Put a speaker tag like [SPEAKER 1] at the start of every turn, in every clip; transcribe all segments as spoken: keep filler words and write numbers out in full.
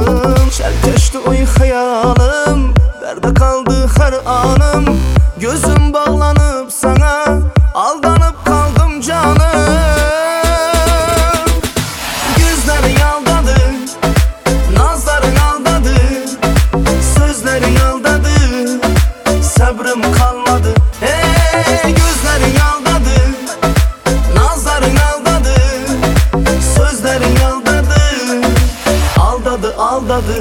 [SPEAKER 1] canım. Çelkeşti oy hayalim, derde kaldı her anım. Gözüm bağlanıp sana, aldanıp kaldım canım. Gözlerin aldadı, nazların aldadı, sözlerin aldadı, sabrım kalmadı. Hey, gözlerin aldadı, nazların aldadı, sözlerin aldadı, aldadı aldadı.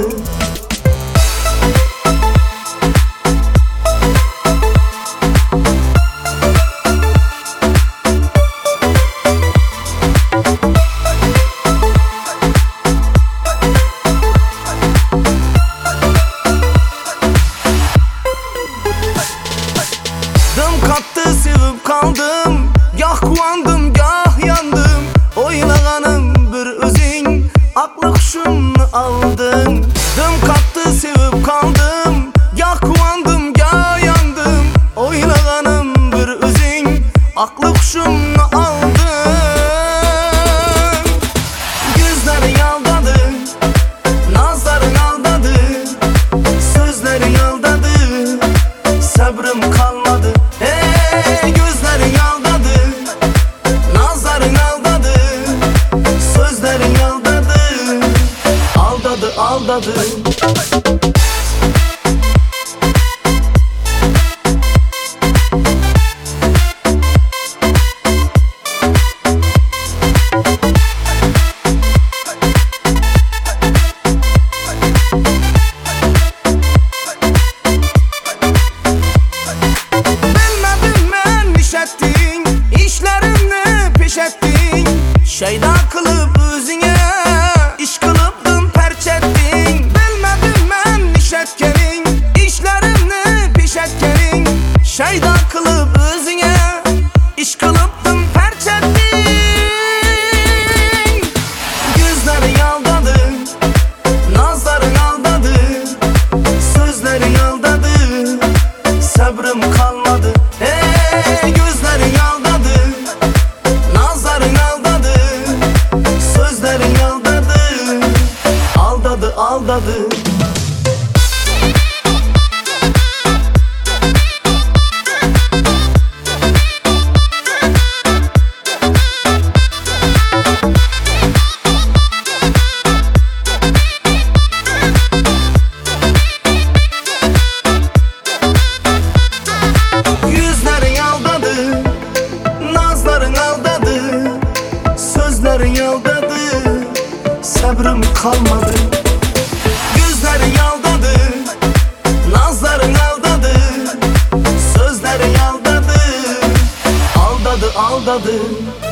[SPEAKER 1] Kattı sevip kaldım, gah kuandım gah yandım. Oynağanım bir özün, aklı kuşumnu aldın. Dım kattı sevip kaldım, gah kuandım gah yandım. Oynağanım bir özün, aklı kuşumnu aldın. Gözlerin aldadı, nazların aldadı, sözlerin aldadı, sabrım kalmadı. Gözlerin aldadı, nazların aldadı, sözlerin aldadı, aldadı aldadı. Şeyda kılıp özüne, iş kılıptın perç ettin. Bilmedim ben iş etkenin, işlerimni piş etkenin. Şeyda kılıp özüne, iş kılıptın perç ettin. Gözlerin aldadı, nazların aldadı, sözlerin aldadı, sabrım kalmadı. Hey, gözlerin aldadı, nazların aldadı, sözlerin aldadı, aldadı aldadı. Yüzlerin aldadı, nazların aldadı, sözlerin aldadı, sabrım kalmadı. Gözlerin aldadı, nazların aldadı, sözlerin aldadı, aldadı aldadı.